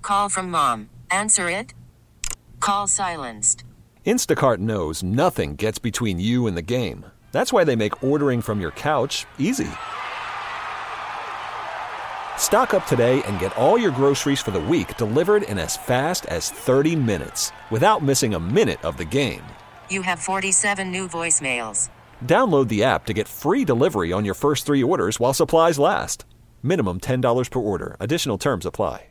call from mom. Answer it. Call silenced. Instacart knows nothing gets between you and the game. That's why they make ordering from your couch easy. Stock up today and get all your groceries for the week delivered in as fast as 30 minutes without missing a minute of the game. You have 47 new voicemails. Download the app to get free delivery on your first 3 orders while supplies last. Minimum $10 per order. Additional terms apply.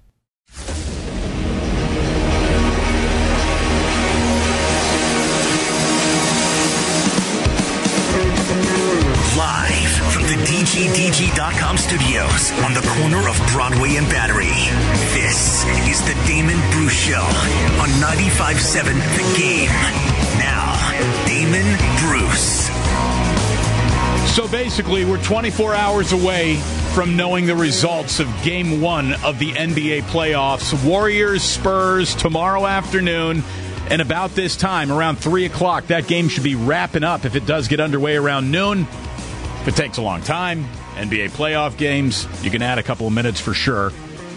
Live from the DGDG.com studios on the corner of Broadway and Battery, this is the Damon Bruce Show on 95.7 The Game. Now, Damon Bruce. So basically, we're 24 hours away from knowing the results of Game 1 of the NBA playoffs. Warriors, Spurs, tomorrow afternoon. And about this time, around 3 o'clock, that game should be wrapping up if it does get underway around noon. If it takes a long time, NBA playoff games, you can add a couple of minutes for sure.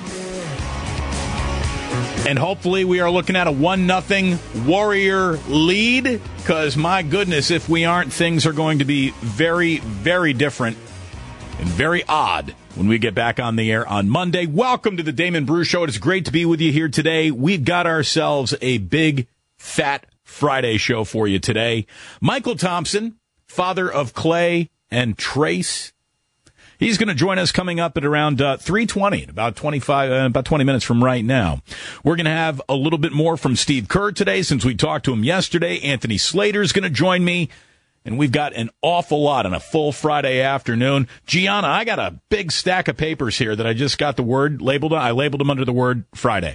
And hopefully we are looking at a 1-0 Warrior lead, because my goodness, if we aren't, things are going to be very, very different and very odd when we get back on the air on Monday. Welcome to the Damon Bruce Show. It is great to be with you here today. We've got ourselves a big, fat Friday show for you today. Michael Thompson, father of Clay and Trace, he's going to join us coming up at around 3:20, about 20 minutes from right now. We're going to have a little bit more from Steve Kerr today since we talked to him yesterday. Anthony Slater is going to join me, and we've got an awful lot on a full Friday afternoon. Gianna, I got a big stack of papers here that I just got the word labeled. I labeled them under the word Friday.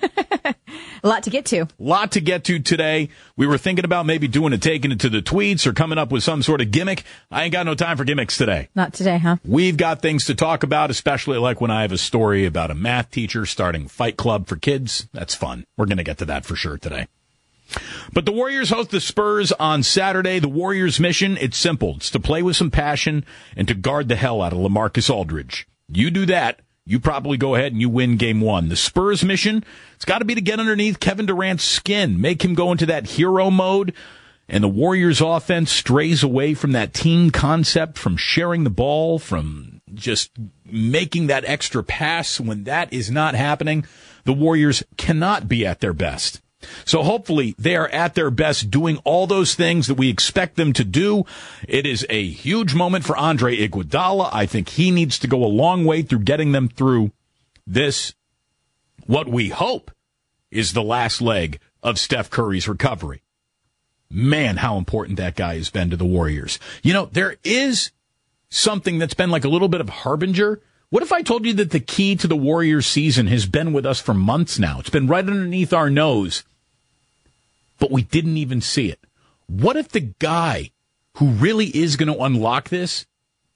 A lot to get to. Lot to get to today. We were thinking about maybe taking it to the tweets or coming up with some sort of gimmick. I ain't got no time for gimmicks today. Not today, huh? We've got things to talk about, especially like when I have a story about a math teacher starting Fight Club for kids. That's fun. We're going to get to that for sure today. But the Warriors host the Spurs on Saturday. The Warriors' mission, it's simple. It's to play with some passion and to guard the hell out of LaMarcus Aldridge. You do that, you probably go ahead and you win Game 1. The Spurs' mission, it's got to be to get underneath Kevin Durant's skin, make him go into that hero mode, and the Warriors' offense strays away from that team concept, from sharing the ball, from just making that extra pass. When that is not happening, the Warriors cannot be at their best. So hopefully they are at their best doing all those things that we expect them to do. It is a huge moment for Andre Iguodala. I think he needs to go a long way through getting them through this, what we hope is the last leg of Steph Curry's recovery. Man, how important that guy has been to the Warriors. You know, there is something that's been like a little bit of harbinger. What if I told you that the key to the Warriors season has been with us for months now? It's been right underneath our nose, but we didn't even see it. What if the guy who really is going to unlock this,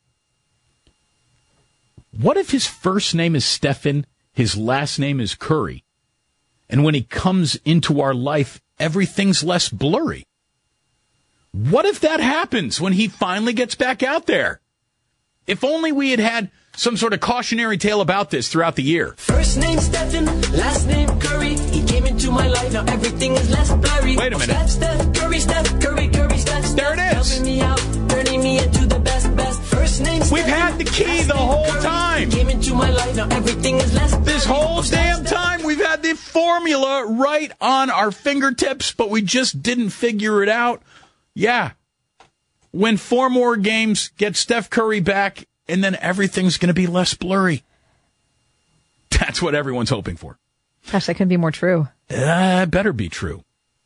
what if his first name is Stephen, his last name is Curry, and when he comes into our life, everything's less blurry? What if that happens when he finally gets back out there? If only we had had some sort of cautionary tale about this throughout the year. First name Stephen, last name Curry. He came into my life, now everything is less blurry. Wait a minute. Steph, Curry, Steph, Curry, Curry, Steph. There it is. Helping me out, turning me into the best. First name We've Stephen, had the key the whole Curry. time. He came into my life, now everything is less blurry. This whole damn time we've had the formula right on our fingertips, but we just didn't figure it out. Yeah. Win 4 more games, get Steph Curry back, and then everything's going to be less blurry. That's what everyone's hoping for. Gosh, that couldn't be more true. Better be true.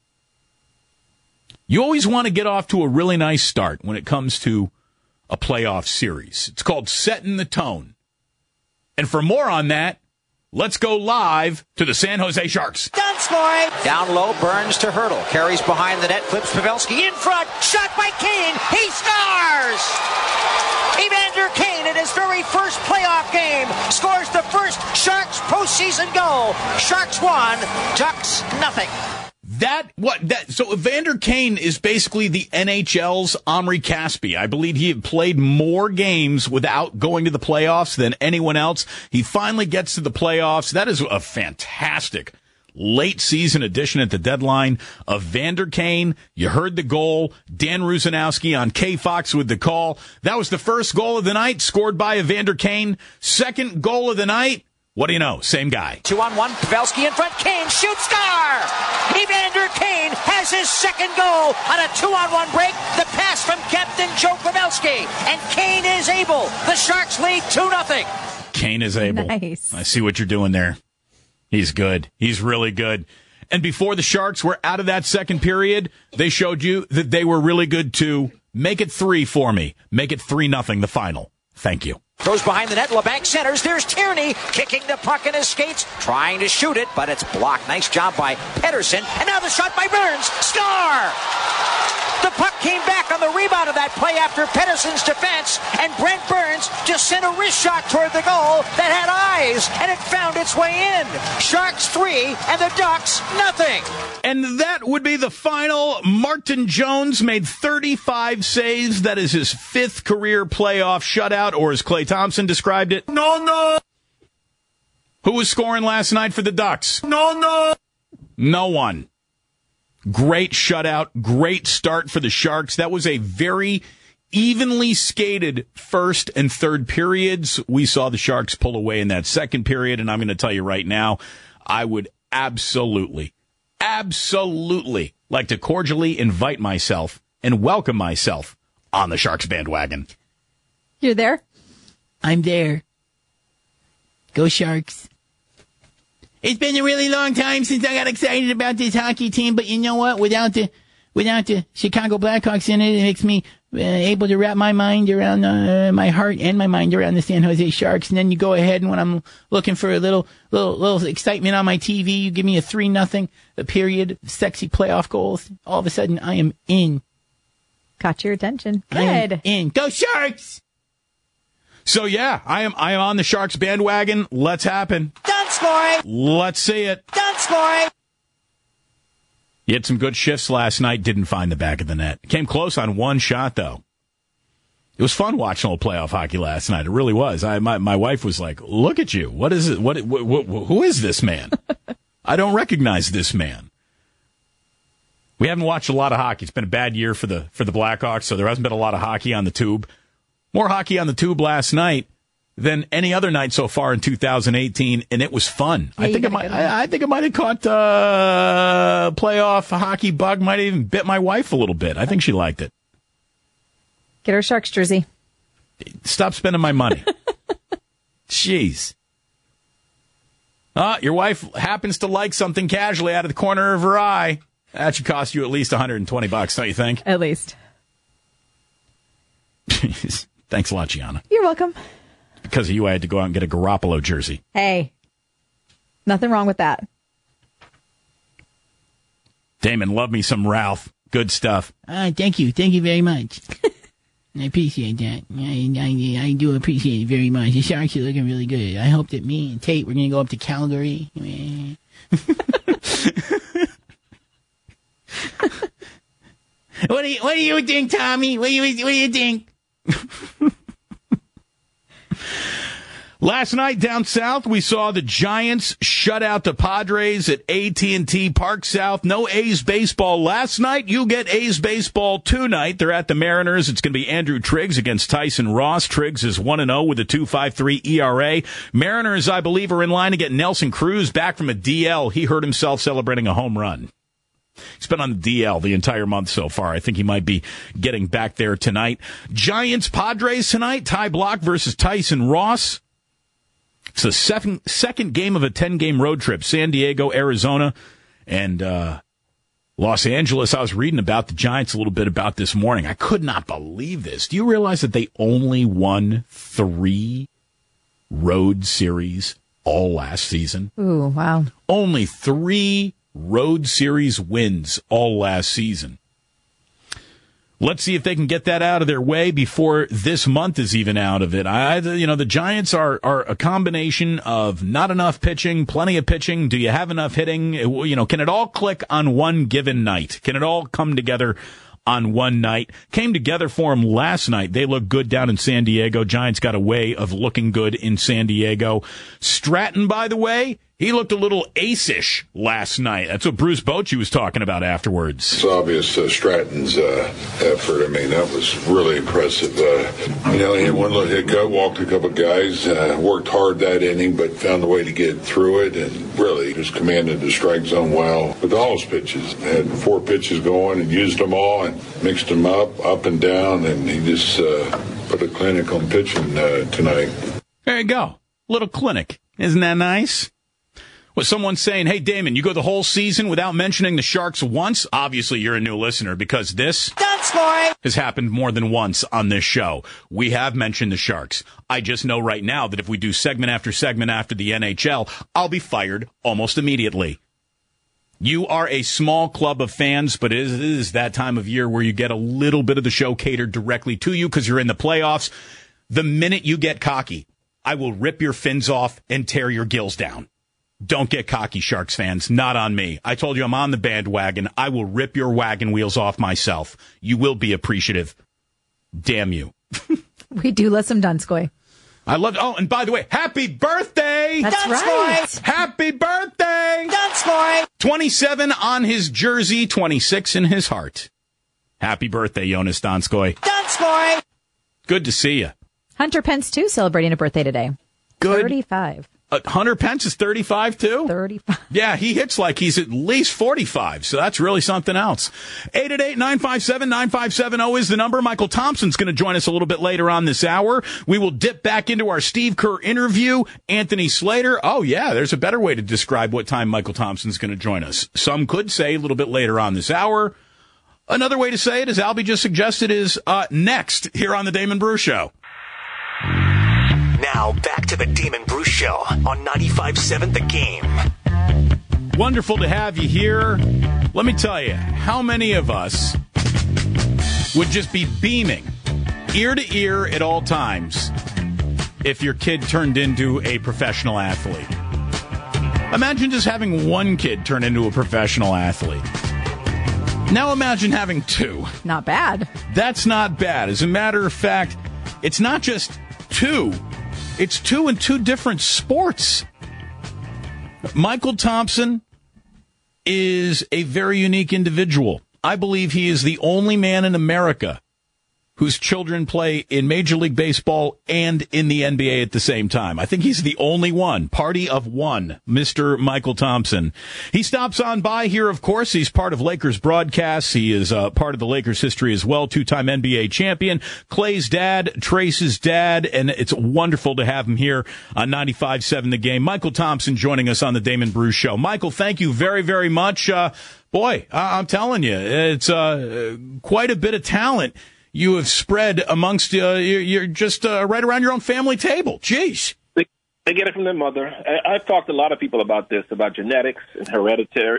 You always want to get off to a really nice start when it comes to a playoff series. It's called setting the tone. And for more on that, let's go live to the San Jose Sharks. Done scoring. Down low, Burns to Hurdle. Carries behind the net, flips Pavelski in front. Shot by Kane. He scores! Evander Kane in his very first playoff game scores the first Sharks postseason goal. Sharks 1, Ducks nothing. So Evander Kane is basically the NHL's Omri Caspi. I believe he had played more games without going to the playoffs than anyone else. He finally gets to the playoffs. That is a fantastic late season addition at the deadline. Evander Kane, you heard the goal. Dan Rusanowski on K-Fox with the call. That was the first goal of the night, scored by Evander Kane. Second goal of the night. What do you know? Same guy. 2-on-1, Pavelski in front. Kane shoots, star! Evander Kane has his second goal on a 2-on-1 break. The pass from Captain Joe Pavelski. And Kane is able. The Sharks lead 2-0. Kane is able. Nice. I see what you're doing there. He's good. He's really good. And before the Sharks were out of that second period, they showed you that they were really good too. Make it 3 for me. Make it 3-0 the final. Thank you. Throws behind the net. LeBanc centers. There's Tierney kicking the puck in his skates, trying to shoot it, but it's blocked. Nice job by Pettersson. And now the shot by Burns. Star! The puck came back on the rebound of that play after Pettersson's defense, and Brent Burns just sent a wrist shot toward the goal that had eyes, and it found its way in. Sharks 3 and the Ducks 0. And that would be the final. Martin Jones made 35 saves. That is his 5th career playoff shutout, or as Klay Thompson described it, no. Who was scoring last night for the Ducks? No one. Great shutout, great start for the Sharks. That was a very evenly skated first and third periods. We saw the Sharks pull away in that second period, and I'm going to tell you right now, I would absolutely like to cordially invite myself and welcome myself on the Sharks bandwagon. You're there? I'm there. Go Sharks. It's been a really long time since I got excited about this hockey team, but you know what? Without the Chicago Blackhawks in it, it makes me able to wrap my mind around my heart and my mind around the San Jose Sharks. And then you go ahead, and when I'm looking for a little excitement on my TV, you give me a 3-0 period, sexy playoff goals. All of a sudden, I am in. Caught your attention. I am Good. in. Go Sharks! So yeah, I am on the Sharks bandwagon. Let's happen. Done scoring. Let's see it. Done scoring. He had some good shifts last night. Didn't find the back of the net. Came close on one shot though. It was fun watching old playoff hockey last night. It really was. My wife was like, "Look at you. What is it? What who is this man? I don't recognize this man." We haven't watched a lot of hockey. It's been a bad year for the Blackhawks, so there hasn't been a lot of hockey on the tube. More hockey on the tube last night than any other night so far in 2018, and it was fun. Yeah, I think I might have caught playoff hockey bug. Might have even bit my wife a little bit. I think she liked it. Get her Sharks jersey. Stop spending my money. Jeez. Your wife happens to like something casually out of the corner of her eye. That should cost you at least $120, don't you think? At least. Thanks a lot, Gianna. You're welcome. Because of you, I had to go out and get a Garoppolo jersey. Hey, nothing wrong with that. Damon, love me some Ralph. Good stuff. Thank you. Thank you very much. I appreciate that. I do appreciate it very much. The Sharks are looking really good. I hope that me and Tate, we're going to go up to Calgary. What do you think, Tommy? What do you think? Last night down south, we saw the Giants shut out the Padres at AT&T Park South. No A's baseball last night. You get A's baseball tonight. They're at the Mariners. It's going to be Andrew Triggs against Tyson Ross. Triggs is 1-0 with a 2.53 ERA. Mariners, I believe, are in line to get Nelson Cruz back from a DL. He hurt himself celebrating a home run. He's been on the DL the entire month so far. I think he might be getting back there tonight. Giants Padres tonight. Ty Block versus Tyson Ross. It's the second game of a 10-game road trip. San Diego, Arizona, and Los Angeles. I was reading about the Giants a little bit about this morning. I could not believe this. Do you realize that they only won 3 road series all last season? Ooh, wow. Only 3 road series wins all last season. Let's see if they can get that out of their way before this month is even out of it. The Giants are a combination of not enough pitching, plenty of pitching. Do you have enough hitting? Can it all click on one given night? Can it all come together on one night? Came together for them last night. They looked good down in San Diego. Giants got a way of looking good in San Diego. Stratton, by the way, he looked a little ace-ish last night. That's what Bruce Bochy was talking about afterwards. It's obvious Stratton's effort. I mean, that was really impressive. He had one little hiccup, walked a couple guys, worked hard that inning, but found a way to get through it, and really just commanded the strike zone well with all his pitches. Had 4 pitches going and used them all and mixed them up and down, and he just put a clinic on pitching tonight. There you go. Little clinic. Isn't that nice? Was someone saying, hey, Damon, you go the whole season without mentioning the Sharks once? Obviously, you're a new listener because this has happened more than once on this show. We have mentioned the Sharks. I just know right now that if we do segment after the NHL, I'll be fired almost immediately. You are a small club of fans, but it is that time of year where you get a little bit of the show catered directly to you because you're in the playoffs. The minute you get cocky, I will rip your fins off and tear your gills down. Don't get cocky, Sharks fans. Not on me. I told you I'm on the bandwagon. I will rip your wagon wheels off myself. You will be appreciative. Damn you. We do love some Donskoy. I love. Oh, and by the way, happy birthday! That's Donskoy! right. Happy birthday! Donskoy! 27 on his jersey, 26 in his heart. Happy birthday, Jonas Donskoy. Donskoy! Good to see you. Hunter Pence, too, celebrating a birthday today. Good. 35. Hunter Pence is 35, too? 35. Yeah, he hits like he's at least 45, so that's really something else. 888-957-9570 is the number. Michael Thompson's going to join us a little bit later on this hour. We will dip back into our Steve Kerr interview. Anthony Slater. Oh, yeah, there's a better way to describe what time Michael Thompson's going to join us. Some could say a little bit later on this hour. Another way to say it, as Albie just suggested, is next here on the Damon Bruce Show. Now, back to the Damon Bruce Show on 95.7 The Game. Wonderful to have you here. Let me tell you, how many of us would just be beaming ear to ear at all times if your kid turned into a professional athlete? Imagine just having one kid turn into a professional athlete. Now imagine having 2. Not bad. That's not bad. As a matter of fact, it's not just 2. It's 2 in 2 different sports. Michael Thompson is a very unique individual. I believe he is the only man in America whose children play in Major League Baseball and in the NBA at the same time. I think he's the only one. Party of one, Mr. Michael Thompson. He stops on by here, of course. He's part of Lakers broadcasts. He is part of the Lakers history as well, 2-time NBA champion. Clay's dad, Trace's dad, and it's wonderful to have him here on 95.7 The Game. Michael Thompson joining us on the Damon Bruce Show. Michael, thank you very, very much. Boy, I'm telling you, it's quite a bit of talent you have spread amongst you're just right around your own family table. Jeez. They get it from their mother. I've talked to a lot of people about this, about genetics and hereditary,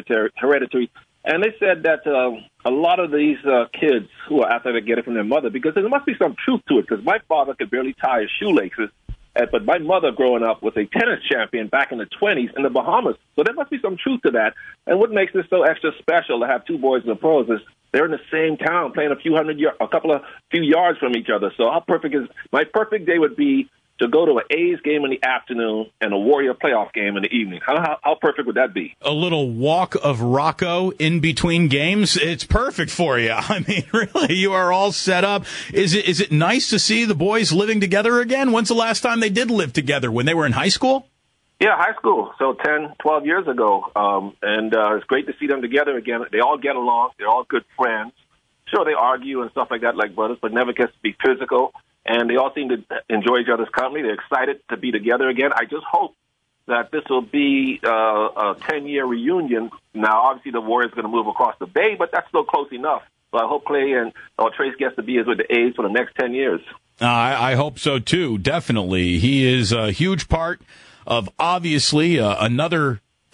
and they said that a lot of these kids who are athletic get it from their mother because there must be some truth to it. Because my father could barely tie his shoelaces, but my mother, growing up, was a tennis champion back in the 20s in the Bahamas. So there must be some truth to that. And what makes this so extra special to have 2 boys in the pros is they're in the same town, playing a few yards from each other. So how perfect is my perfect day would be to go to an A's game in the afternoon and a Warrior playoff game in the evening. How perfect would that be? A little walk of Rocco in between games. It's perfect for you. I mean, really, you are all set up. Is it nice to see the boys living together again? When's the last time they did live together? When they were in high school? Yeah, high school. So 10, 12 years ago. And it's great to see them together again. They all get along. They're all good friends. Sure, they argue and stuff like that like brothers, but never gets to be physical. And they all seem to enjoy each other's company. They're excited to be together again. I just hope that this will be a 10-year reunion. Now, obviously, the Warriors are going to move across the bay, but that's still close enough. So I hope Clay and Trace gets to be with the A's for the next 10 years. I hope so, too, definitely. He is a huge part of, obviously, another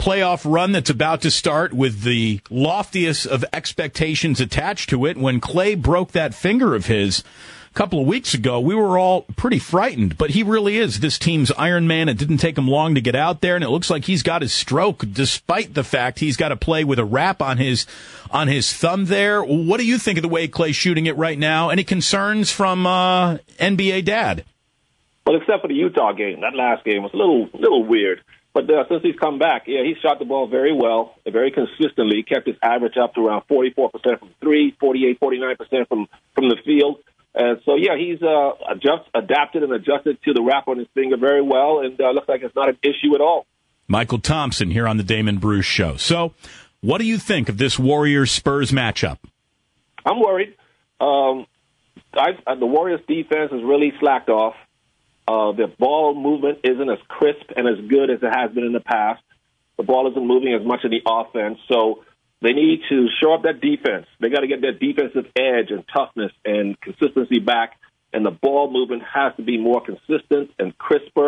playoff run that's about to start with the loftiest of expectations attached to it. When Clay broke that finger of his a couple of weeks ago, we were all pretty frightened, but he really is this team's Iron Man. It didn't take him long to get out there, and it looks like he's got his stroke, despite the fact he's got to play with a wrap on his thumb there. What do you think of the way Clay's shooting it right now? Any concerns from NBA Dad? Well, except for the Utah game. That last game was a little weird. But since he's come back, he shot the ball very well, very consistently. He kept his average up to around 44% from three, 48, 49% from the field. So, he's adapted and adjusted to the wrap on his finger very well, and looks like it's not an issue at all. Michael Thompson here on the Damon Bruce Show. So, what do you think of this Warriors-Spurs matchup? I'm worried. The Warriors' defense has really slacked off. The ball movement isn't as crisp and as good as it has been in the past. The ball isn't moving as much in the offense, so they need to show up that defense. They got to get that defensive edge and toughness and consistency back, and the ball movement has to be more consistent and crispier,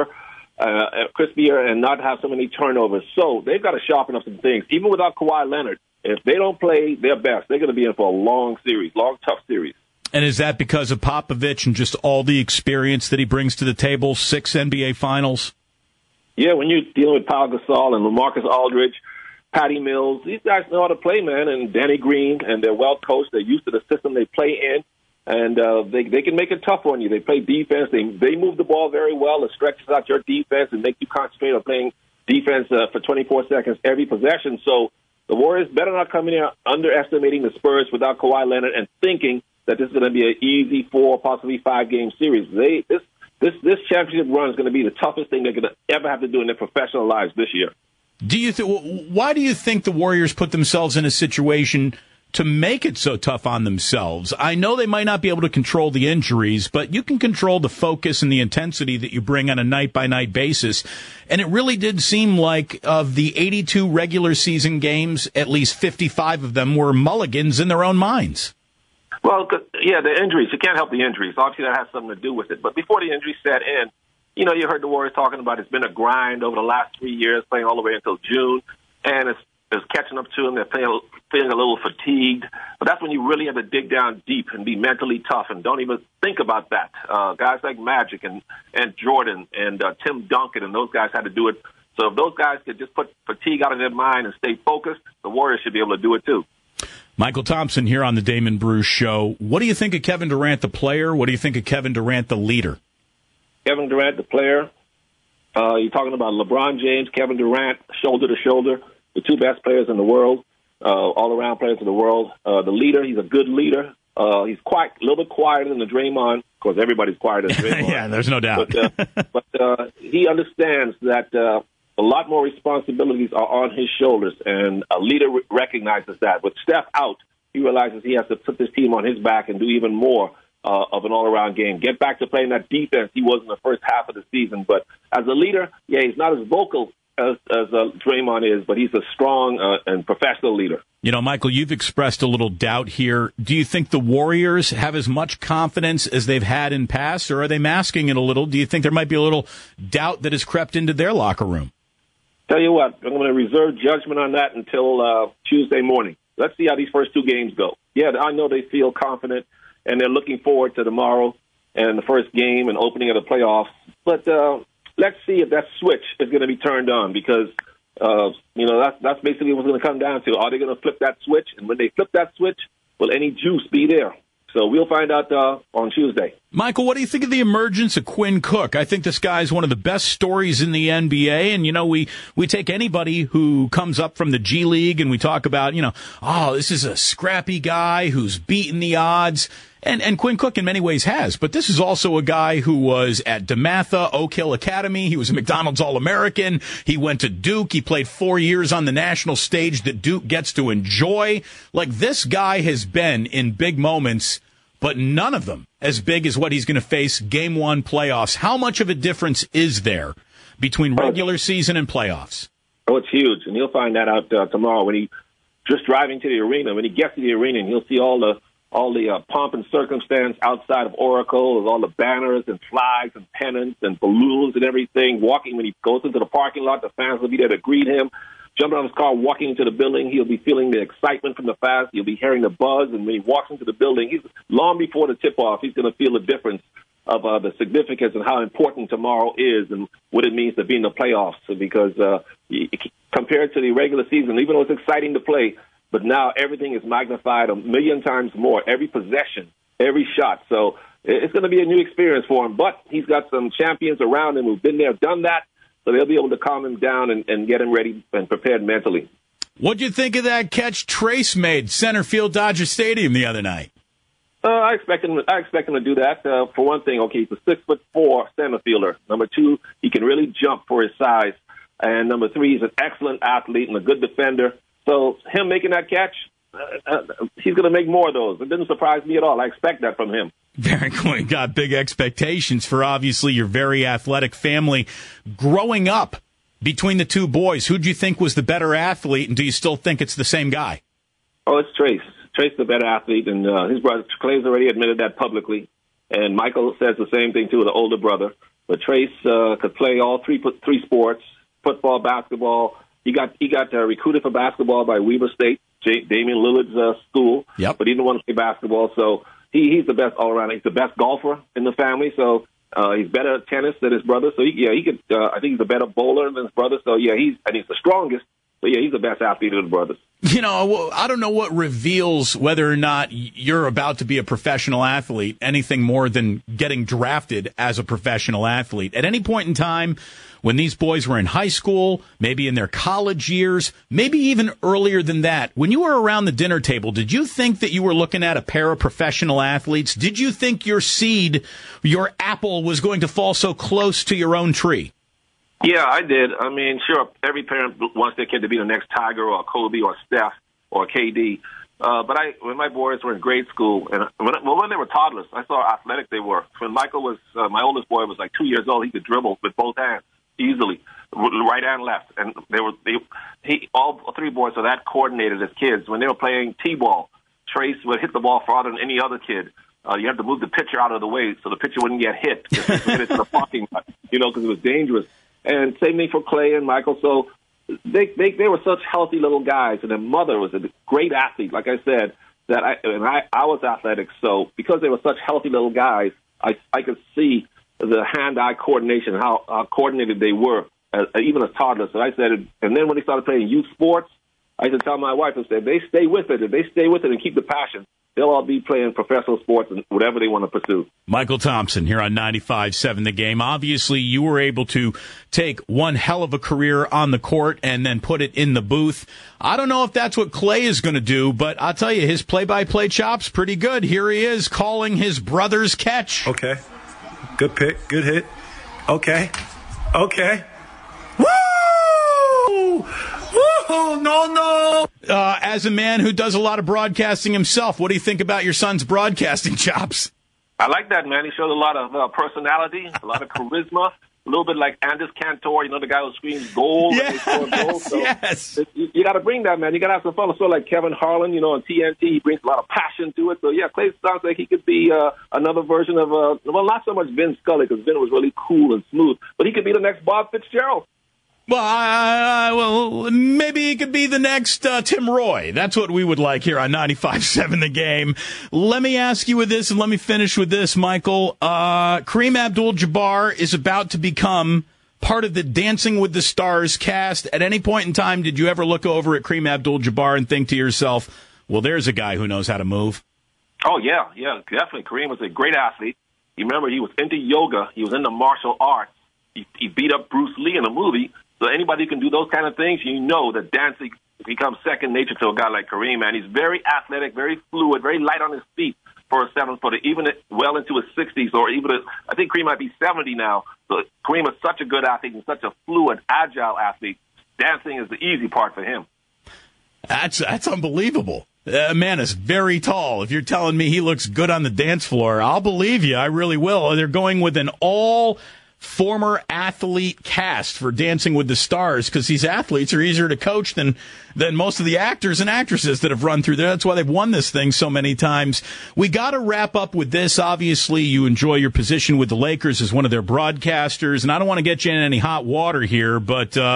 and not have so many turnovers. So they've got to sharpen up some things. Even without Kawhi Leonard, if they don't play their best, they're going to be in for a long, tough series. And is that because of Popovich and just all the experience that he brings to the table? 6 NBA Finals? Yeah, when you're dealing with Pau Gasol and LaMarcus Aldridge, Patty Mills, these guys know how to play, man, and Danny Green, and they're well coached. They're used to the system they play in, and they can make it tough on you. They play defense. They move the ball very well. It stretches out your defense and make you concentrate on playing defense for 24 seconds every possession. So the Warriors better not come in here underestimating the Spurs without Kawhi Leonard and thinking that this is going to be an easy 4, possibly 5-game series. This championship run is going to be the toughest thing they're going to ever have to do in their professional lives this year. Why do you think the Warriors put themselves in a situation to make it so tough on themselves? I know they might not be able to control the injuries, but you can control the focus and the intensity that you bring on a night-by-night basis. And it really did seem like of the 82 regular season games, at least 55 of them were mulligans in their own minds. Well, the injuries. You can't help the injuries. Obviously, that has something to do with it. But before the injuries set in, you heard the Warriors talking about it's been a grind over the last 3 years, playing all the way until June, and it's catching up to them. They're feeling a little fatigued. But that's when you really have to dig down deep and be mentally tough and don't even think about that. Guys like Magic and Jordan and Tim Duncan and those guys had to do it. So if those guys could just put fatigue out of their mind and stay focused, the Warriors should be able to do it too. Michael Thompson here on the Damon Bruce Show. What do you think of Kevin Durant, the player? What do you think of Kevin Durant, the leader? Kevin Durant, the player. You're talking about LeBron James, Kevin Durant, shoulder to shoulder, the two best players in the world, all-around players in the world. The leader, he's a good leader. He's a little bit quieter than the Draymond. Of course, everybody's quieter than Draymond. Yeah, there's no doubt. But he understands that a lot more responsibilities are on his shoulders, and a leader recognizes that. With Steph out, he realizes he has to put this team on his back and do even more of an all-around game. Get back to playing that defense he was in the first half of the season. But as a leader, he's not as vocal as Draymond is, but he's a strong and professional leader. Michael, you've expressed a little doubt here. Do you think the Warriors have as much confidence as they've had in past, or are they masking it a little? Do you think there might be a little doubt that has crept into their locker room? Tell you what, I'm going to reserve judgment on that until Tuesday morning. Let's see how these first 2 games go. Yeah, I know they feel confident, and they're looking forward to tomorrow and the first game and opening of the playoffs. But let's see if that switch is going to be turned on, because that's basically what's going to come down to. Are they going to flip that switch? And when they flip that switch, will any juice be there? So we'll find out on Tuesday. Michael, what do you think of the emergence of Quinn Cook? I think this guy is one of the best stories in the NBA. And, we take anybody who comes up from the G League and we talk about, this is a scrappy guy who's beaten the odds. And Quinn Cook in many ways has. But this is also a guy who was at DeMatha, Oak Hill Academy. He was a McDonald's All-American. He went to Duke. He played 4 years on the national stage that Duke gets to enjoy. Like, this guy has been in big moments, but none of them as big as what he's going to face Game 1 playoffs. How much of a difference is there between regular season and playoffs? Oh, it's huge. And you'll find that out tomorrow when he just driving to the arena. When he gets to the arena, and he'll see all the pomp and circumstance outside of Oracle, with all the banners and flags and pennants and balloons and everything. Walking when he goes into the parking lot, the fans will be there to greet him. jumping out of his car, walking into the building. He'll be feeling the excitement from the fans. He'll be hearing the buzz. And when he walks into the building, long before the tip-off, he's going to feel the difference of the significance and how important tomorrow is and what it means to be in the playoffs. Because compared to the regular season, even though it's exciting to play, but now everything is magnified a million times more, every possession, every shot. So it's going to be a new experience for him. But he's got some champions around him who've been there, done that, so they'll be able to calm him down and get him ready and prepared mentally. What'd you think of that catch Trace made center field Dodger Stadium the other night? I expect him to do that. For one thing, okay, he's a 6'4" center fielder. Number two, he can really jump for his size. And number three, he's an excellent athlete and a good defender. So him making that catch, he's going to make more of those. It didn't surprise me at all. I expect that from him. Very cool. You got big expectations for obviously your very athletic family. Growing up between the two boys, who do you think was the better athlete, and do you still think it's the same guy? Oh, it's Trace. Trace the better athlete, and his brother Clay's already admitted that publicly. And Michael says the same thing too, the older brother. But Trace could play all three sports: football, basketball. He got recruited for basketball by Weber State, Damian Lillard's school. Yep. But he didn't want to play basketball, so he's the best all around. He's the best golfer in the family, so he's better at tennis than his brother. So he could. I think he's a better bowler than his brother. So he's the strongest. But he's the best athlete of the brothers. You know, I don't know what reveals whether or not you're about to be a professional athlete, anything more than getting drafted as a professional athlete. At any point in time, when these boys were in high school, maybe in their college years, maybe even earlier than that, when you were around the dinner table, did you think that you were looking at a pair of professional athletes? Did you think your seed, your apple, was going to fall so close to your own tree? Yeah, I did. I mean, sure, every parent wants their kid to be the next Tiger or Kobe or Steph or KD. But when my boys were in grade school, and when they were toddlers, I saw how athletic they were. When Michael was, my oldest boy was like 2 years old, he could dribble with both hands easily, right and left. And all three boys are that coordinated as kids. When they were playing T-ball, Trace would hit the ball farther than any other kid. You have to move the pitcher out of the way so the pitcher wouldn't get hit because he hit it to the parking lot, because it was dangerous. And same thing for Clay and Michael. So they were such healthy little guys, and their mother was a great athlete. Like I said, I was athletic. So because they were such healthy little guys, I could see the hand-eye coordination, how coordinated they were, even as toddlers. So I said, and then when they started playing youth sports, I used to tell my wife, I said, if they stay with it and keep the passion, they'll all be playing professional sports and whatever they want to pursue. Michael Thompson here on 95.7 The Game. Obviously, you were able to take one hell of a career on the court and then put it in the booth. I don't know if that's what Clay is going to do, but I'll tell you, his play-by-play chop's pretty good. Here he is calling his brother's catch. Okay. Good pick. Good hit. Okay. Woo! Woo! No. As a man who does a lot of broadcasting himself, what do you think about your son's broadcasting chops? I like that, man. He shows a lot of personality, a lot of charisma, a little bit like Anders Cantor, the guy who screams goal. Yes, and they score goals. So yes. You got to bring that, man. You got to have some fun. So like Kevin Harlan, on TNT, he brings a lot of passion to it. So, yeah, Clay sounds like he could be another version of, not so much Vin Scully, because Vin was really cool and smooth, but he could be the next Bob Fitzgerald. Well, maybe he could be the next Tim Roy. That's what we would like here on 95.7 The Game. Let me ask you with this, and let me finish with this, Michael. Kareem Abdul-Jabbar is about to become part of the Dancing with the Stars cast. At any point in time, did you ever look over at Kareem Abdul-Jabbar and think to yourself, well, there's a guy who knows how to move? Oh, yeah, definitely. Kareem was a great athlete. You remember, he was into yoga. He was into martial arts. He beat up Bruce Lee in a movie. So anybody who can do those kind of things, that dancing becomes second nature to a guy like Kareem, man. He's very athletic, very fluid, very light on his feet for a 7-footer, even well into his 60s, or I think Kareem might be 70 now. So Kareem is such a good athlete and such a fluid, agile athlete. Dancing is the easy part for him. That's unbelievable. Man is very tall. If you're telling me he looks good on the dance floor, I'll believe you. I really will. They're going with an all-former athlete cast for Dancing with the Stars because these athletes are easier to coach than most of the actors and actresses that have run through there. That's why they've won this thing so many times. We got to wrap up with this. Obviously, you enjoy your position with the Lakers as one of their broadcasters, and I don't want to get you in any hot water here, but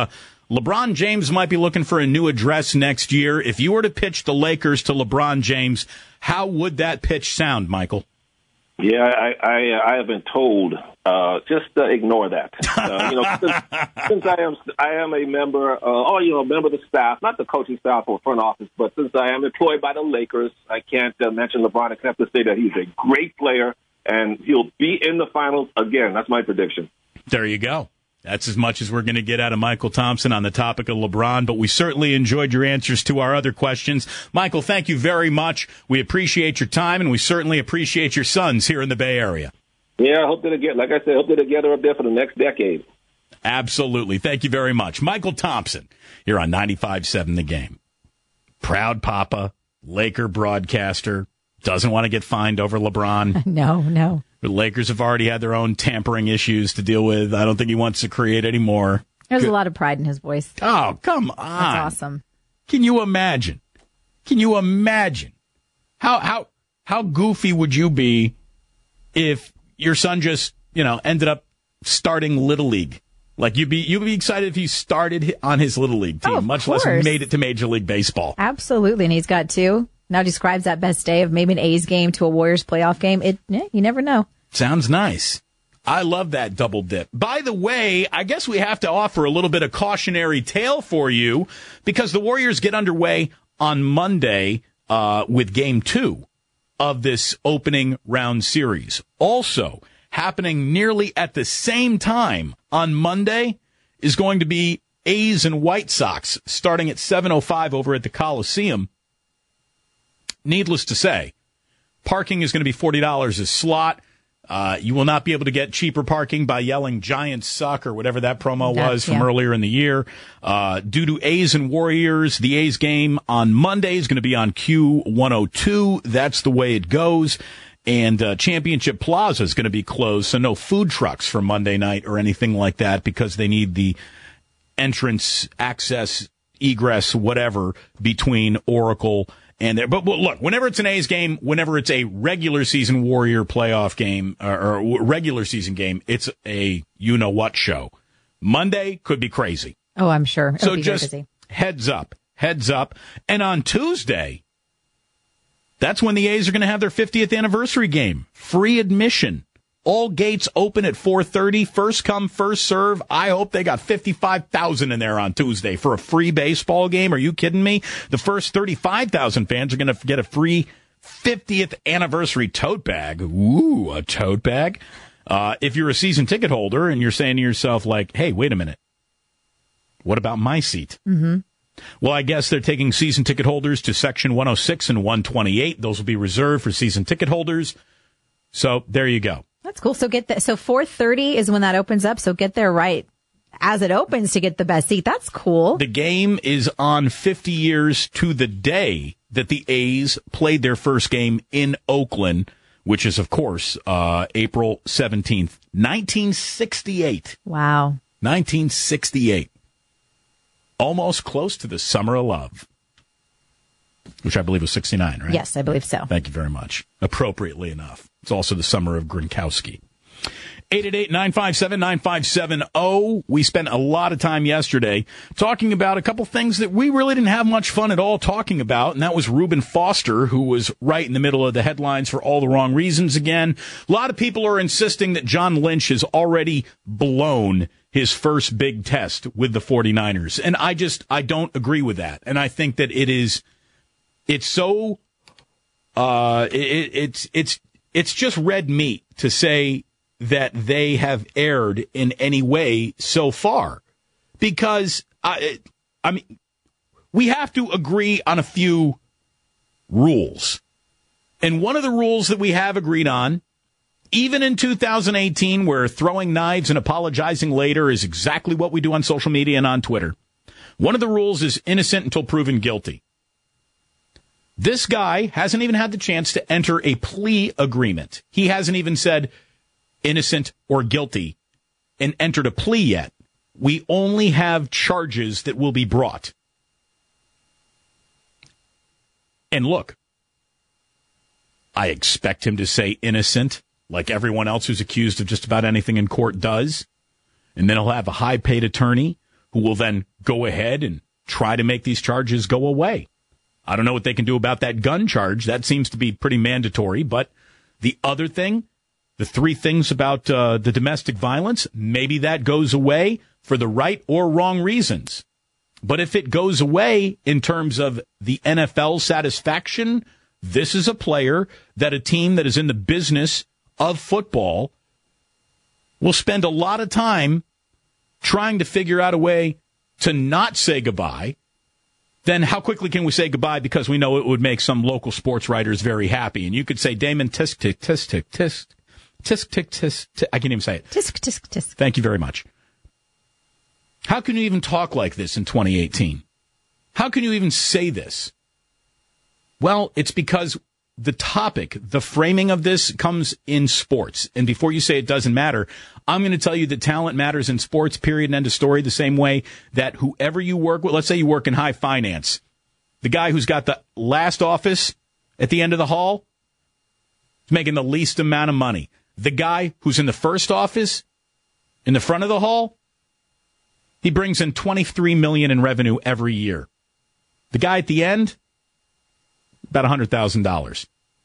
LeBron James might be looking for a new address next year. If you were to pitch the Lakers to LeBron James, how would that pitch sound, Michael? Yeah, I have been told just ignore that. Since I am a member, member of the staff, not the coaching staff or front office, but since I am employed by the Lakers, I can't mention LeBron except to say that he's a great player and he'll be in the finals again. That's my prediction. There you go. That's as much as we're going to get out of Michael Thompson on the topic of LeBron, but we certainly enjoyed your answers to our other questions. Michael, thank you very much. We appreciate your time, and we certainly appreciate your sons here in the Bay Area. Yeah, I hope they're together up there for the next decade. Absolutely. Thank you very much. Michael Thompson here on 95.7 The Game. Proud papa, Laker broadcaster, doesn't want to get fined over LeBron. No. The Lakers have already had their own tampering issues to deal with. I don't think he wants to create any more. There's a lot of pride in his voice. Oh, come on. That's awesome. Can you imagine? How goofy would you be if your son just, ended up starting Little League? Like you'd be excited if he started on his Little League team, much less made it to Major League Baseball. Absolutely. And he's got 2. Now describes that best day of maybe an A's game to a Warriors playoff game. You never know. Sounds nice. I love that double dip. By the way, I guess we have to offer a little bit of cautionary tale for you because the Warriors get underway on Monday with Game 2 of this opening round series. Also, happening nearly at the same time on Monday is going to be A's and White Sox starting at 7:05 over at the Coliseum. Needless to say, parking is going to be $40 a slot. You will not be able to get cheaper parking by yelling Giants suck or whatever that promo was from earlier in the year. Due to A's and Warriors, the A's game on Monday is going to be on Q102. That's the way it goes. And Championship Plaza is going to be closed, so no food trucks for Monday night or anything like that because they need the entrance, access, egress, whatever, between Oracle and there. But look, whenever it's an A's game, whenever it's a regular season Warrior playoff game or regular season game, it's a you-know-what show. Monday could be crazy. Oh, I'm sure. So just heads up. And on Tuesday, that's when the A's are going to have their 50th anniversary game. Free admission. All gates open at 4:30. First come, first serve. I hope they got 55,000 in there on Tuesday for a free baseball game. Are you kidding me? The first 35,000 fans are going to get a free 50th anniversary tote bag. Ooh, a tote bag. If you're a season ticket holder and you're saying to yourself, like, hey, wait a minute. What about my seat? Mm-hmm. Well, I guess they're taking season ticket holders to section 106 and 128. Those will be reserved for season ticket holders. So there you go. That's cool. So so 4:30 is when that opens up. So get there right as it opens to get the best seat. That's cool. The game is on 50 years to the day that the A's played their first game in Oakland, which is, of course, April 17th, 1968. Wow. 1968. Almost close to the Summer of Love, which I believe was 69, right? Yes, I believe so. Thank you very much. Appropriately enough. It's also the summer of Gronkowski. 888-957-9570. We spent a lot of time yesterday talking about a couple things that we really didn't have much fun at all talking about, and that was Reuben Foster, who was right in the middle of the headlines for all the wrong reasons again. A lot of people are insisting that John Lynch has already blown his first big test with the 49ers, and I don't agree with that. And I think that it's just red meat to say that they have erred in any way so far, because I mean, we have to agree on a few rules. And one of the rules that we have agreed on, even in 2018, where throwing knives and apologizing later is exactly what we do on social media and on Twitter, one of the rules is innocent until proven guilty. This guy hasn't even had the chance to enter a plea agreement. He hasn't even said innocent or guilty and entered a plea yet. We only have charges that will be brought. And look, I expect him to say innocent, like everyone else who's accused of just about anything in court does. And then he'll have a high-paid attorney who will then go ahead and try to make these charges go away. I don't know what they can do about that gun charge. That seems to be pretty mandatory. But the other thing, the three things about the domestic violence, maybe that goes away for the right or wrong reasons. But if it goes away in terms of the NFL satisfaction, this is a player that a team that is in the business of football will spend a lot of time trying to figure out a way to not say goodbye. Then how quickly can we say goodbye because we know it would make some local sports writers very happy? And you could say, Damon, tisk, tisk, tisk, tisk, tisk, tisk, tisk, tisk. I can't even say it. Tisk, tisk, tisk. Thank you very much. How can you even talk like this in 2018? How can you even say this? Well, it's because the topic, the framing of this comes in sports. And before you say it doesn't matter, I'm going to tell you that talent matters in sports, period, and end of story, the same way that whoever you work with, let's say you work in high finance, the guy who's got the last office at the end of the hall is making the least amount of money. The guy who's in the first office in the front of the hall, he brings in $23 million in revenue every year. The guy at the end, about $100,000.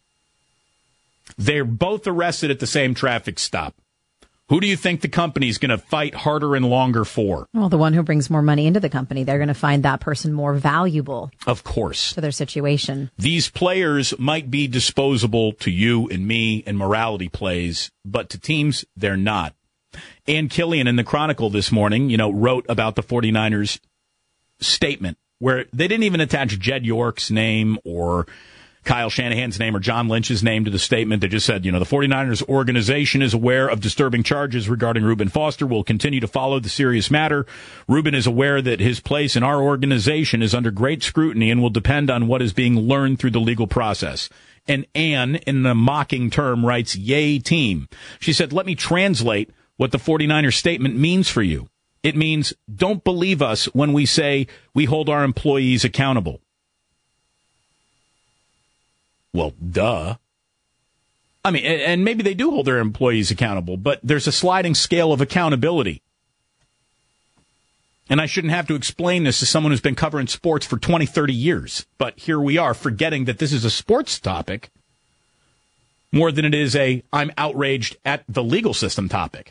They're both arrested at the same traffic stop. Who do you think the company's going to fight harder and longer for? Well, the one who brings more money into the company. They're going to find that person more valuable. Of course. To their situation. These players might be disposable to you and me and morality plays, but to teams, they're not. Ann Killian in the Chronicle this morning, wrote about the 49ers statement where they didn't even attach Jed York's name or Kyle Shanahan's name or John Lynch's name to the statement. They just said, the 49ers organization is aware of disturbing charges regarding Reuben Foster. Will continue to follow the serious matter. Reuben is aware that his place in our organization is under great scrutiny and will depend on what is being learned through the legal process. And Ann, in a mocking term, writes, "Yay, team." She said, let me translate what the 49ers statement means for you. It means don't believe us when we say we hold our employees accountable. Well, duh. I mean, and maybe they do hold their employees accountable, but there's a sliding scale of accountability. And I shouldn't have to explain this to someone who's been covering sports for 20, 30 years. But here we are, forgetting that this is a sports topic more than it is a I'm outraged at the legal system topic.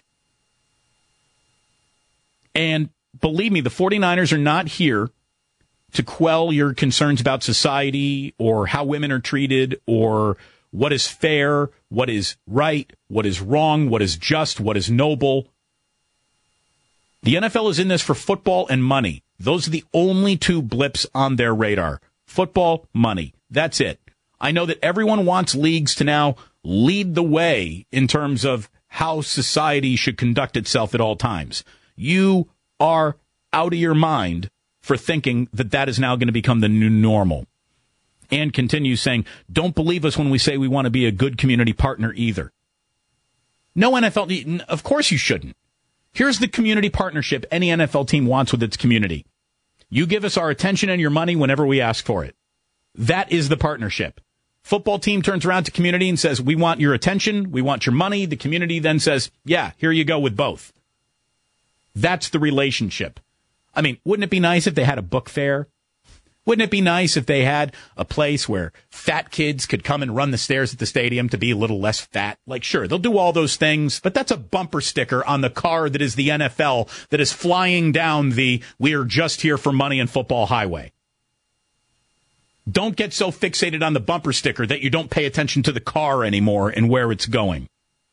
And believe me, the 49ers are not here to quell your concerns about society or how women are treated or what is fair, what is right, what is wrong, what is just, what is noble. The NFL is in this for football and money. Those are the only two blips on their radar. Football, money. That's it. I know that everyone wants leagues to now lead the way in terms of how society should conduct itself at all times. You are out of your mind for thinking that that is now going to become the new normal. And continues saying, don't believe us when we say we want to be a good community partner either. No NFL, of course you shouldn't. Here's the community partnership any NFL team wants with its community. You give us our attention and your money whenever we ask for it. That is the partnership. Football team turns around to community and says, we want your attention, we want your money. The community then says, yeah, here you go with both. That's the relationship. I mean, wouldn't it be nice if they had a book fair? Wouldn't it be nice if they had a place where fat kids could come and run the stairs at the stadium to be a little less fat? Like, sure, they'll do all those things, but that's a bumper sticker on the car that is the NFL that is flying down the "we're just here for money and football" highway. Don't get so fixated on the bumper sticker that you don't pay attention to the car anymore and where it's going.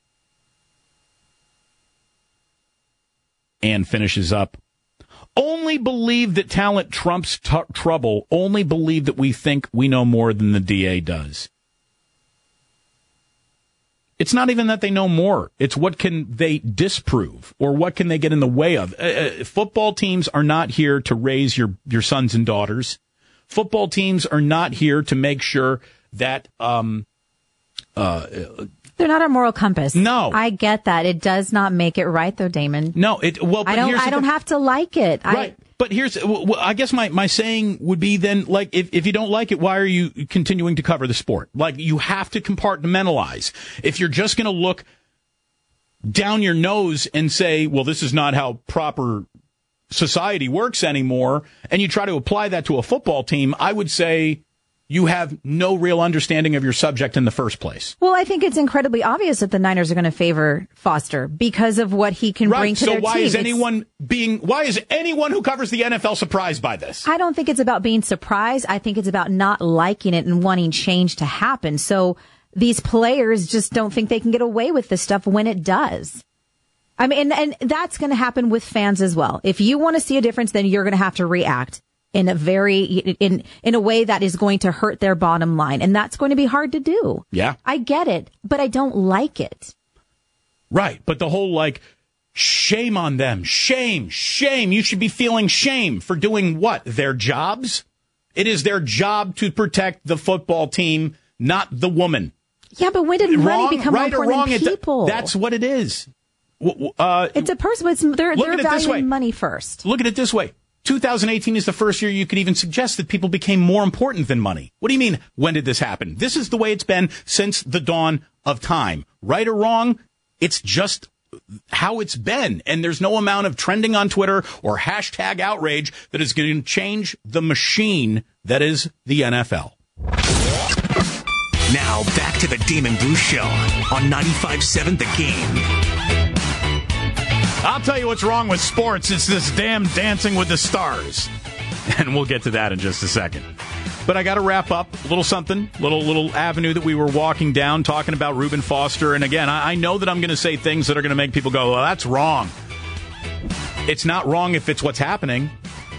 And finishes up. Only believe that talent trumps trouble. Only believe that we think we know more than the DA does. It's not even that they know more. It's what can they disprove or what can they get in the way of. Football teams are not here to raise your sons and daughters. Football teams are not here to make sure that they're not a moral compass. No. I get that. It does not make it right, though, Damon. No, but I don't have to like it. Right. But I guess my saying would be then, like, if you don't like it, why are you continuing to cover the sport? Like, you have to compartmentalize. If you're just going to look down your nose and say, well, this is not how proper society works anymore, and you try to apply that to a football team, I would say you have no real understanding of your subject in the first place. Well, I think it's incredibly obvious that the Niners are going to favor Foster because of what he can bring to their team. So why is anyone who covers the NFL surprised by this? I don't think it's about being surprised. I think it's about not liking it and wanting change to happen. So these players just don't think they can get away with this stuff when it does. I mean, and that's going to happen with fans as well. If you want to see a difference, then you're going to have to react in a in a way that is going to hurt their bottom line. And that's going to be hard to do. Yeah. I get it, but I don't like it. Right. But the whole shame on them. Shame. You should be feeling shame for doing what? Their jobs? It is their job to protect the football team, not the woman. Yeah, but when did money become more important than people? That's what it is. It's a person. They're valuing money first. Look at it this way. 2018 is the first year you could even suggest that people became more important than money. What do you mean, when did this happen? This is the way it's been since the dawn of time. Right or wrong, it's just how it's been. And there's no amount of trending on Twitter or hashtag outrage that is going to change the machine that is the NFL. Now, back to the Damon Bruce Show on 95.7 The Game. I'll tell you what's wrong with sports. It's this damn Dancing with the Stars. And we'll get to that in just a second. But I got to wrap up a little something, little avenue that we were walking down, talking about Reuben Foster. And again, I know that I'm going to say things that are going to make people go, well, that's wrong. It's not wrong if it's what's happening.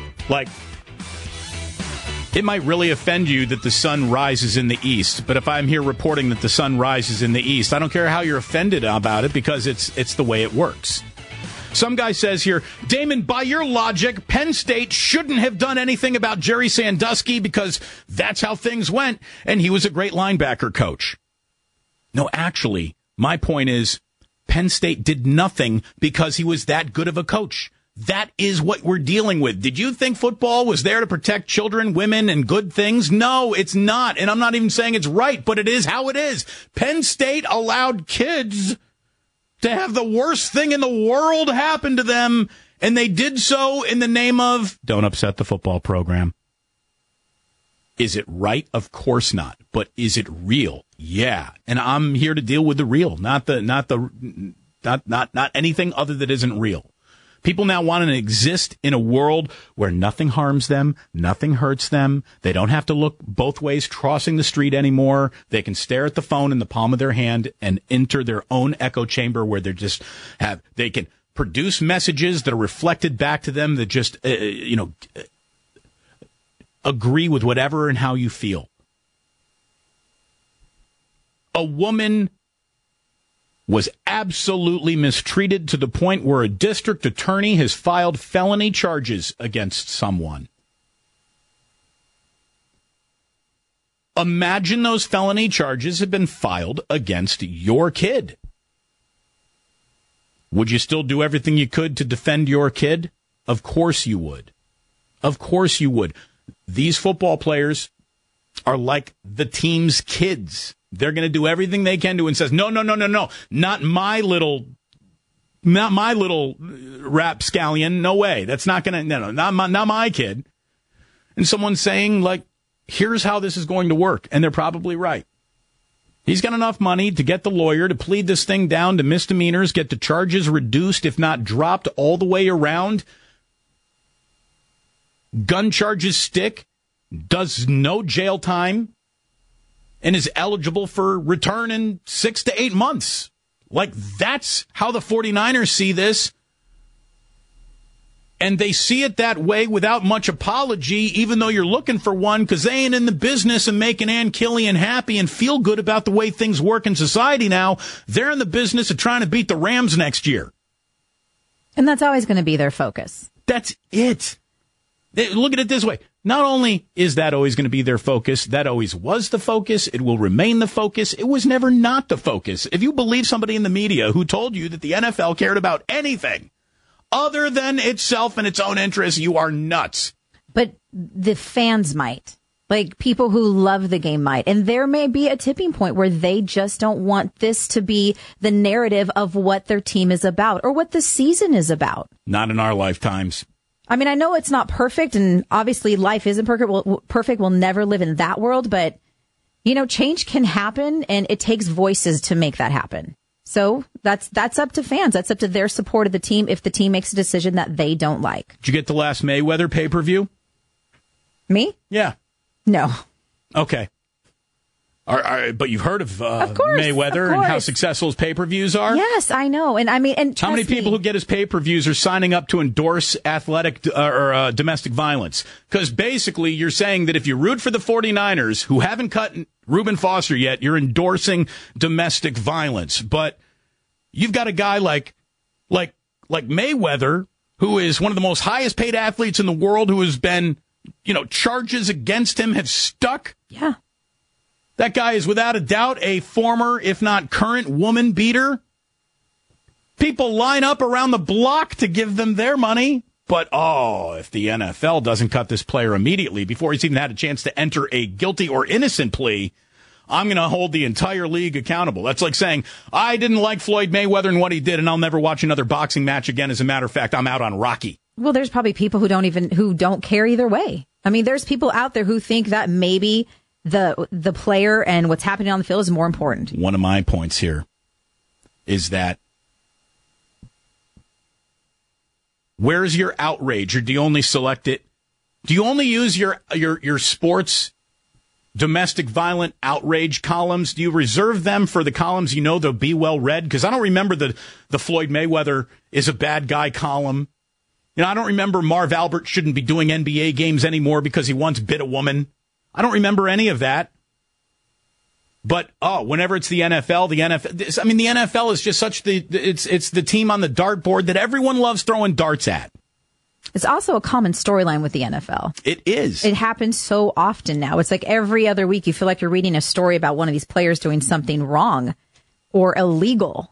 It might really offend you that the sun rises in the east. But if I'm here reporting that the sun rises in the east, I don't care how you're offended about it because it's the way it works. Some guy says here, Damon, by your logic, Penn State shouldn't have done anything about Jerry Sandusky because that's how things went, and he was a great linebacker coach. No, actually, my point is Penn State did nothing because he was that good of a coach. That is what we're dealing with. Did you think football was there to protect children, women, and good things? No, it's not. And I'm not even saying it's right, but it is how it is. Penn State allowed kids to have the worst thing in the world happen to them, and they did so in the name of don't upset the football program. Is it right? Of course not. But is it real? Yeah. And I'm here to deal with the real, not anything other that isn't real. People now want to exist in a world where nothing harms them, nothing hurts them. They don't have to look both ways crossing the street anymore. They can stare at the phone in the palm of their hand and enter their own echo chamber where they can produce messages that are reflected back to them that just, agree with whatever and how you feel. A woman was absolutely mistreated to the point where a district attorney has filed felony charges against someone. Imagine those felony charges have been filed against your kid. Would you still do everything you could to defend your kid? Of course you would. Of course you would. These football players are like the team's kids. They're going to do everything they can do and says, no, not my little rapscallion. No way. That's not going to, not my kid. And someone's saying, here's how this is going to work. And they're probably right. He's got enough money to get the lawyer to plead this thing down to misdemeanors, get the charges reduced, if not dropped all the way around. Gun charges stick, does no jail time, and is eligible for return in 6 to 8 months. That's how the 49ers see this. And they see it that way without much apology, even though you're looking for one, because they ain't in the business of making Ann Killian happy and feel good about the way things work in society now. They're in the business of trying to beat the Rams next year. And that's always going to be their focus. That's it. Look at it this way. Not only is that always going to be their focus, that always was the focus. It will remain the focus. It was never not the focus. If you believe somebody in the media who told you that the NFL cared about anything other than itself and its own interests, you are nuts. But the fans might. People who love the game might. And there may be a tipping point where they just don't want this to be the narrative of what their team is about or what the season is about. Not in our lifetimes. I mean, I know it's not perfect, and obviously life isn't perfect. We'll never live in that world, but, change can happen, and it takes voices to make that happen. So that's up to fans. That's up to their support of the team if the team makes a decision that they don't like. Did you get the last Mayweather pay-per-view? Me? Yeah. No. Okay. But you've heard of Mayweather and how successful his pay-per-views are? Yes, I know. And I mean, and how many people who get his pay-per-views are signing up to endorse athletic or domestic violence? Because basically you're saying that if you root for the 49ers, who haven't cut Reuben Foster yet, you're endorsing domestic violence. But you've got a guy like Mayweather, who is one of the most highest paid athletes in the world, who has been, charges against him have stuck. Yeah. That guy is without a doubt a former, if not current, woman beater. People line up around the block to give them their money. But, if the NFL doesn't cut this player immediately before he's even had a chance to enter a guilty or innocent plea, I'm going to hold the entire league accountable. That's like saying, I didn't like Floyd Mayweather and what he did, and I'll never watch another boxing match again. As a matter of fact, I'm out on Rocky. Well, there's probably people who don't care either way. I mean, there's people out there who think that maybe the player and what's happening on the field is more important. One of my points here is that where's your outrage, or do you only select it? Do you only use your sports domestic violent outrage columns? Do you reserve them for the columns they'll be well read? Because I don't remember the Floyd Mayweather is a bad guy column. I don't remember Marv Albert shouldn't be doing NBA games anymore because he once bit a woman. I don't remember any of that. But, whenever it's the NFL, the NFL is just it's the team on the dartboard that everyone loves throwing darts at. It's also a common storyline with the NFL. It is. It happens so often now. It's like every other week you feel like you're reading a story about one of these players doing something wrong or illegal.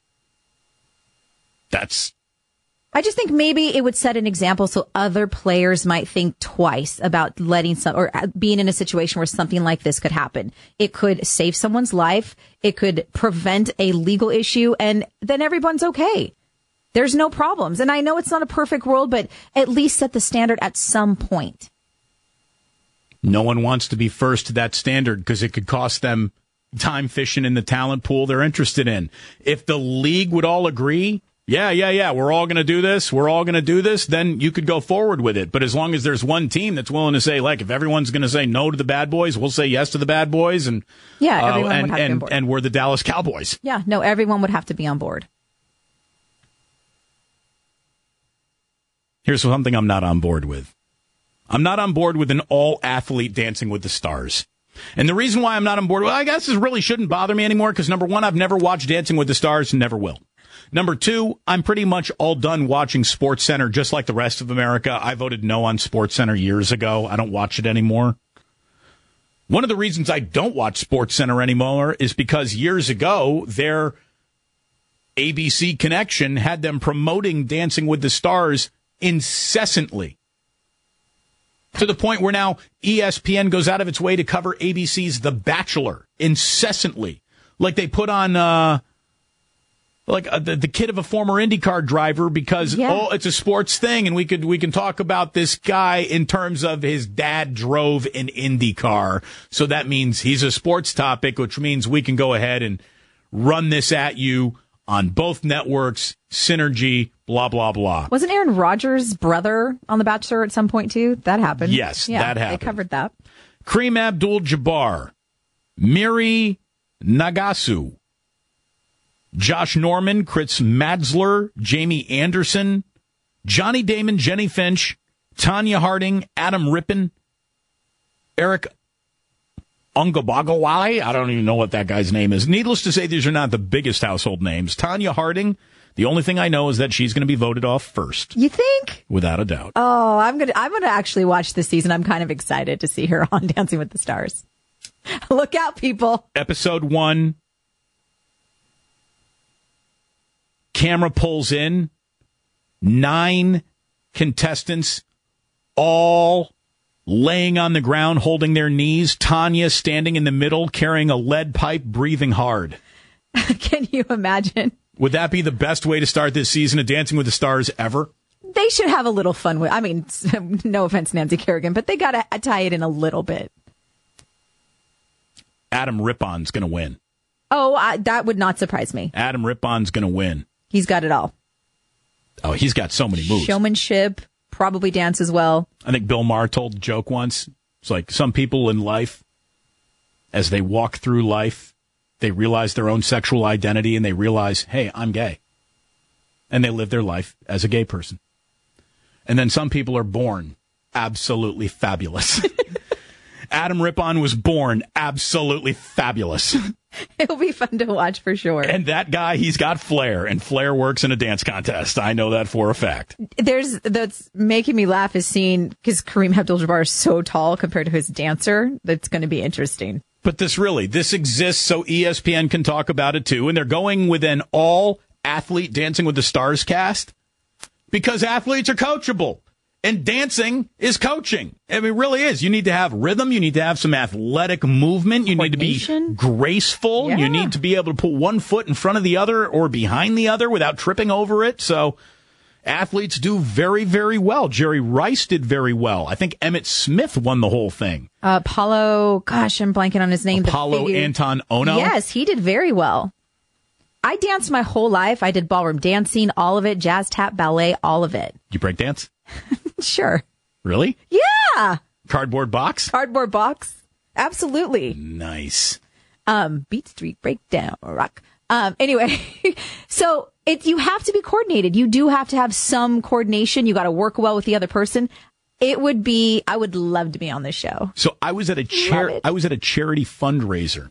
I just think maybe it would set an example so other players might think twice about or being in a situation where something like this could happen. It could save someone's life. It could prevent a legal issue, and then everyone's okay. There's no problems. And I know it's not a perfect world, but at least set the standard at some point. No one wants to be first to that standard because it could cost them time fishing in the talent pool they're interested in. If the league would all agree, yeah, we're all going to do this, then you could go forward with it. But as long as there's one team that's willing to say, if everyone's going to say no to the bad boys, we'll say yes to the bad boys. And everyone would have to be on board. And we're the Dallas Cowboys. Yeah, no, everyone would have to be on board. Here's something I'm not on board with. I'm not on board with an all-athlete Dancing with the Stars. And the reason why I'm not on board, I guess this really shouldn't bother me anymore, because number one, I've never watched Dancing with the Stars and never will. Number two, I'm pretty much all done watching SportsCenter just like the rest of America. I voted no on SportsCenter years ago. I don't watch it anymore. One of the reasons I don't watch SportsCenter anymore is because years ago, their ABC connection had them promoting Dancing with the Stars incessantly, to the point where now ESPN goes out of its way to cover ABC's The Bachelor incessantly. Like they put on the kid of a former IndyCar driver because it's a sports thing, and we can talk about this guy in terms of his dad drove an IndyCar, so that means he's a sports topic, which means we can go ahead and run this at you on both networks, synergy, blah, blah, blah. Wasn't Aaron Rodgers' brother on The Bachelor at some point, too? That happened. Yes, that happened. They covered that. Kareem Abdul-Jabbar, Miri Nagasu, Josh Norman, Chris Madsler, Jamie Anderson, Johnny Damon, Jenny Finch, Tanya Harding, Adam Rippon, Eric Ungabagawai. I don't even know what that guy's name is. Needless to say, these are not the biggest household names. Tanya Harding, the only thing I know is that she's going to be voted off first. You think? Without a doubt. Oh, I'm gonna actually watch this season. I'm kind of excited to see her on Dancing with the Stars. Look out, people. Episode 1. Camera pulls in. 9 contestants, all laying on the ground, holding their knees. Tanya standing in the middle, carrying a lead pipe, breathing hard. Can you imagine? Would that be the best way to start this season of Dancing with the Stars ever? They should have a little fun with. I mean, no offense, Nancy Kerrigan, but they got to tie it in a little bit. Adam Rippon's going to win. Oh, that would not surprise me. Adam Rippon's going to win. He's got it all. Oh, he's got so many moves. Showmanship, probably dance as well. I think Bill Maher told a joke once. It's like some people in life, as they walk through life, they realize their own sexual identity and they realize, hey, I'm gay. And they live their life as a gay person. And then some people are born absolutely fabulous. Adam Rippon was born absolutely fabulous. It'll be fun to watch for sure. And that guy, he's got flair, and flair works in a dance contest. I know that for a fact. That's making me laugh is seeing, because Kareem Abdul-Jabbar is so tall compared to his dancer. That's going to be interesting. But this exists so ESPN can talk about it too. And they're going with an all-athlete Dancing with the Stars cast because athletes are coachable. And dancing is coaching. I mean, it really is. You need to have rhythm. You need to have some athletic movement. You need to be graceful. Yeah. You need to be able to put one foot in front of the other or behind the other without tripping over it. So athletes do very, very well. Jerry Rice did very well. I think Emmett Smith won the whole thing. Apollo, gosh, I'm blanking on his name. Apollo Anton Ono? Yes, he did very well. I danced my whole life. I did ballroom dancing, all of it, jazz, tap, ballet, all of it. You break dance? Sure. Really? Yeah. Cardboard box? Cardboard box. Absolutely. Nice. Beat Street Breakdown rock. Anyway, so you have to be coordinated. You do have to have some coordination. You got to work well with the other person. I would love to be on this show. So I was at a charity fundraiser.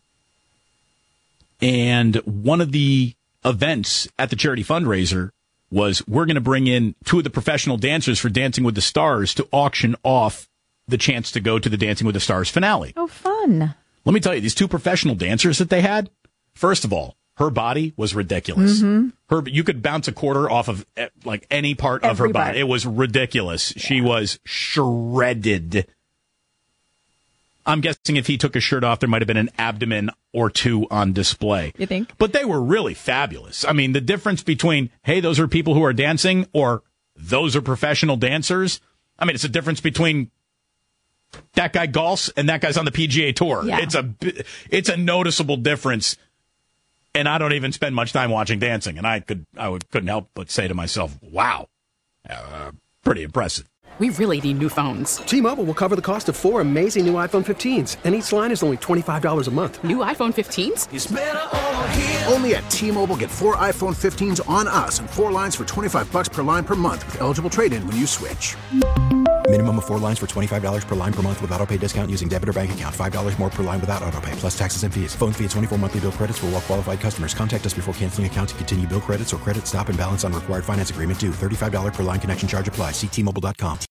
And one of the events at the charity fundraiser was we're going to bring in two of the professional dancers for Dancing with the Stars to auction off the chance to go to the Dancing with the Stars finale. Oh, fun. Let me tell you, these two professional dancers that they had, first of all, her body was ridiculous. Mm-hmm. You could bounce a quarter off of like any part of her body. It was ridiculous. Yeah. She was shredded. I'm guessing if he took his shirt off, there might have been an abdomen or two on display. You think? But they were really fabulous. I mean, the difference between, hey, those are people who are dancing or those are professional dancers. I mean, it's a difference between that guy golfs and that guy's on the PGA Tour. Yeah. It's a noticeable difference. And I don't even spend much time watching dancing. And I couldn't help but say to myself, wow, pretty impressive. We really need new phones. T-Mobile will cover the cost of 4 amazing new iPhone 15s, and each line is only $25 a month. New iPhone 15s? It's better over here. Only at T-Mobile, get 4 iPhone 15s on us and 4 lines for $25 per line per month with eligible trade-in when you switch. Minimum of 4 lines for $25 per line per month with autopay discount using debit or bank account. $5 more per line without autopay, plus taxes and fees. Phone fee at 24 monthly bill credits for well-qualified customers. Contact us before canceling account to continue bill credits or credit stop and balance on required finance agreement due. $35 per line connection charge applies. See T-Mobile.com.